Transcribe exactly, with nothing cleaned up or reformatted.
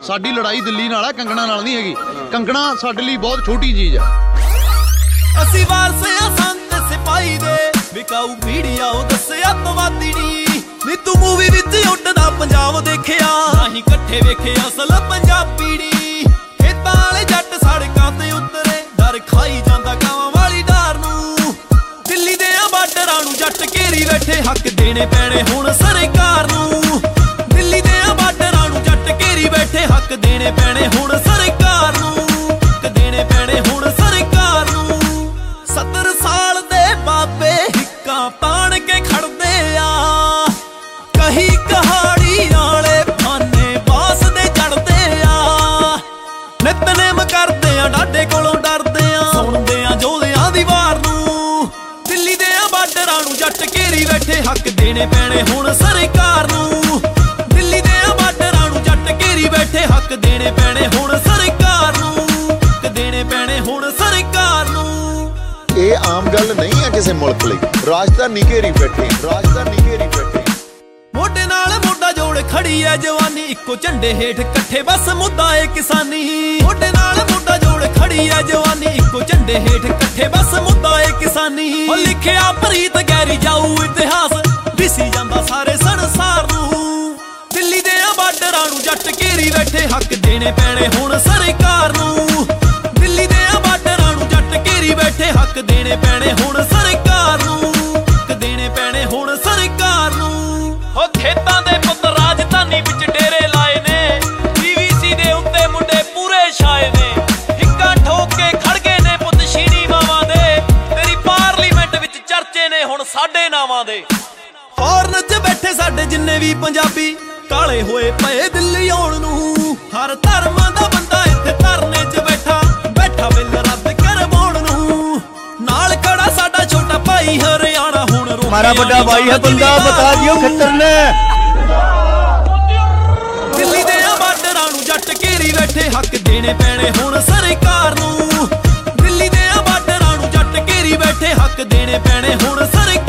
ਸਾਡੀ ਲੜਾਈ ਦਿੱਲੀ ਨਾਲ ਆ, ਕੰਗਣਾ ਨਾਲ ਨਹੀਂ ਹੈਗੀ। ਕੰਗਣਾ ਸਾਡੇ ਲਈ ਬਹੁਤ ਛੋਟੀ ਚੀਜ਼ ਆ। ਅਸੀਂ ਵਾਰਸੇ ਆ ਸੰਤ ਸਿਪਾਹੀ ਦੇ, ਵਿਕਾਊ ਮੀਡੀਆ ਉਹ ਦੱਸਿਆ ਅੱਤਵਾਦੀ ਨੀ। ਨੀ ਤੂੰ ਮੂਵੀ ਵਿੱਚ ਉੱਡਦਾ ਪੰਜਾਬ ਦੇਖਿਆ, ਨਹੀਂ ਇਕੱਠੇ ਵੇਖੇ ਅਸਲ ਪੰਜਾਬੀ ਨੀ। ਖੇਤਾਂ ਵਾਲੇ ਜੱਟ ਸੜਕਾਂ ਤੇ ਉਤਰੇ, ਡਰ ਖਾਈ ਜਾਂਦਾ ਗਾਵਾਂ ਵਾਲੀ ਡਾਰ ਨੂੰ। ਦਿੱਲੀ ਦੇ ਆ ਬਾਰਡਰਾਂ ਨੂੰ ਜੱਟ ਘੇਰੀ ਬੈਠੇ, ਹੱਕ ਦੇਣੇ ਪੈਣੇ ਹੁਣ ਸਰਕਾਰ ਨੂੰ। ਦਿੱਲੀ ਦੇ ਆ ਬਾਰਡਰਾਂ ਨੂੰ ਜੱਟ ਘੇਰੀ ਬੈਠੇ, ਹੱਕ ਦੇਣੇ ਪੈਣੇ ਹੁਣ ਸਰਕਾਰ ਨੂੰ। ਹੱਕ ਦੇਣੇ ਪੈਣੇ ਹੁਣ ਸਰਕਾਰ ਨੂੰ। ਸੱਤਰ ਸਾਲ ਦੇ ਬਾਬੇ ਹਿੱਕਾਂ ਤਾਣ ਕੇ ਖੜਦੇ ਆ, ਕਹੀ ਕਹਾੜੀ ਵਾਲੇ ਫਾਨੇ ਬਾਸ ਦੇ ਚੜਦੇ ਆ। ਨਿਤਨੇਮ ਕਰਦੇ ਆ ਡਾਡੇ ਕੋਲੋਂ ਡਰਦੇ ਆ, ਸੁਣਦੇ ਆ ਜੋਧਿਆਂ ਦੀ ਵਾਰ ਨੂੰ। ਦਿੱਲੀ ਦੇ ਆ ਬਾਰਡਰਾਂ ਨੂੰ ਜੱਟ ਘੇਰੀ ਬੈਠੇ, ਹੱਕ ਦੇਣੇ ਪੈਣੇ ਹੁਣ ਸਰਕਾਰ ਨੂੰ। ਦਿੱਲੀ ਦੇ ਆ ਬਾਰਡਰਾਂ ਨੂੰ ਜੱਟ ਘੇਰੀ ਬੈਠੇ, ਹੱਕ ਦੇਣੇ ਪੈਣੇ ਹੁਣ ਸਰਕਾਰ ਨੂੰ। ਹੱਕ ਦੇਣੇ ਪੈਣੇ ਹੁਣ ਸਰਕਾਰ ਨੂੰ। ਇਹ ਆਮ ਗੱਲ ਨਹੀਂ ਹੈ ਕਿਸੇ ਮੁਲਕ ਲਈ। ਰਾਜਧਾਨੀ ਘੇਰੀ ਬੈਠੇ, ਰਾਜਧਾਨੀ ਘੇਰੀ ਬੈਠੇ। ਮੋਢੇ ਨਾਲ ਮੋਢਾ ਜੋੜ ਖੜੀ ਐ ਜਵਾਨੀ, ਇੱਕੋ ਝੰਡੇ ਹੇਠ ਇਕੱਠੇ ਬਸ ਮੁੱਦਾ ਏ ਕਿਸਾਨੀ। ਮੋਢੇ ਨਾਲ ਮੋਢਾ ਜੋੜ ਖੜੀ ਐ ਜਵਾਨੀ, ਇੱਕੋ ਝੰਡੇ ਹੇਠ ਇਕੱਠੇ ਬਸ ਮੁੱਦਾ ਏ ਕਿਸਾਨੀ। ਉਹ ਲਿਖਿਆ ਪ੍ਰੀਤ ਗਹਿਰੀ ਜਾਊ ਇਤਿਹਾਸ, ਦਿਸੀ ਜਾਂਦਾ ਸਾਰੇ ਸੰਸਾਰ ਨੂੰ। ਦਿੱਲੀ ਦੇ ਆ ਬਾਰਡਰਾਂ ਨੂੰ ਜੱਟ ਘੇਰੀ ਬੈਠੇ, ਹੱਕ ਦੇਣੇ ਪੈਣੇ ਹੁਣ ਸਰਕਾਰ ਨੂੰ। ਦਿੱਲੀ ਦੇ ਆ ਬਾਰਡਰਾਂ ਨੂੰ ਜੱਟ ਘੇਰੀ ਬੈਠੇ, ਹੱਕ ਦੇਣੇ ਪੈਣੇ ਹੁਣ ਸਰਕਾਰ ਨੂੰ। ਹੱਕ ਦੇਣੇ ਪੈਣੇ ਹੁਣ ਸਰਕਾਰ ਨੂੰ। ਉਹ ਖੇਤਾਂ ਦੇ ਪੁੱਤ ਰਾਜਧਾਨੀ ਵਿੱਚ ਡੇਰੇ ਲਾਏ ਨੇ, ਪੀਵੀਸੀ ਦੇ ਉੱਤੇ ਮੁੰਡੇ ਪੂਰੇ ਛਾਏ ਨੇ। ਹਿੱਕਾਂ ਠੋਕ ਕੇ ਖੜ ਗਏ ਨੇ ਪੁੱਤ ਸ਼ੀਣੀ ਮਾਵਾਂ ਦੇ, ਤੇਰੀ ਪਾਰਲੀਮੈਂਟ ਵਿੱਚ ਚਰਚੇ ਨੇ ਹੁਣ ਸਾਡੇ ਨਾਵਾਂ ਦੇ। ਫੌਰਨ 'ਚ ਬੈਠੇ ਸਾਡੇ ਜਿੰਨੇ ਵੀ ਪੰਜਾਬੀ, ਕਾਲੇ ਹੋਏ ਪਏ ਦਿੱਲੀ ਆਉਣ ਨੂੰ। ਹਰ ਧਰਮਾਂ ਦਾ ਬੰਦਾ ਇੱਥੇ ਧਰਨੇ 'ਚ ਬੈਠਾ, ਬੈਠਾ ਬਿੱਲ ਰੱਦ ਕਰਵਾਉਣ ਨੂੰ। ਨਾਲ ਖੜਾ ਸਾਡਾ ਛੋਟਾ ਭਾਈ ਹਰਿਆਣਾ ਹੁਣ हमारा बड़ा भाई है बंदा, बता दियो खतर ने। ਦਿੱਲੀ ਦੇ ਆ ਬਾਰਡਰਾਂ ਨੂੰ ਜੱਟ ਘੇਰੀ ਬੈਠੇ, ਹੱਕ ਦੇਣੇ ਪੈਣੇ ਹੁਣ ਸਰਕਾਰ ਨੂੰ। ਦਿੱਲੀ ਦੇ ਆ ਬਾਰਡਰਾਂ ਨੂੰ ਜੱਟ ਘੇਰੀ ਬੈਠੇ, ਹੱਕ ਦੇਣੇ ਪੈਣੇ ਹੁਣ ਸਰਕਾਰ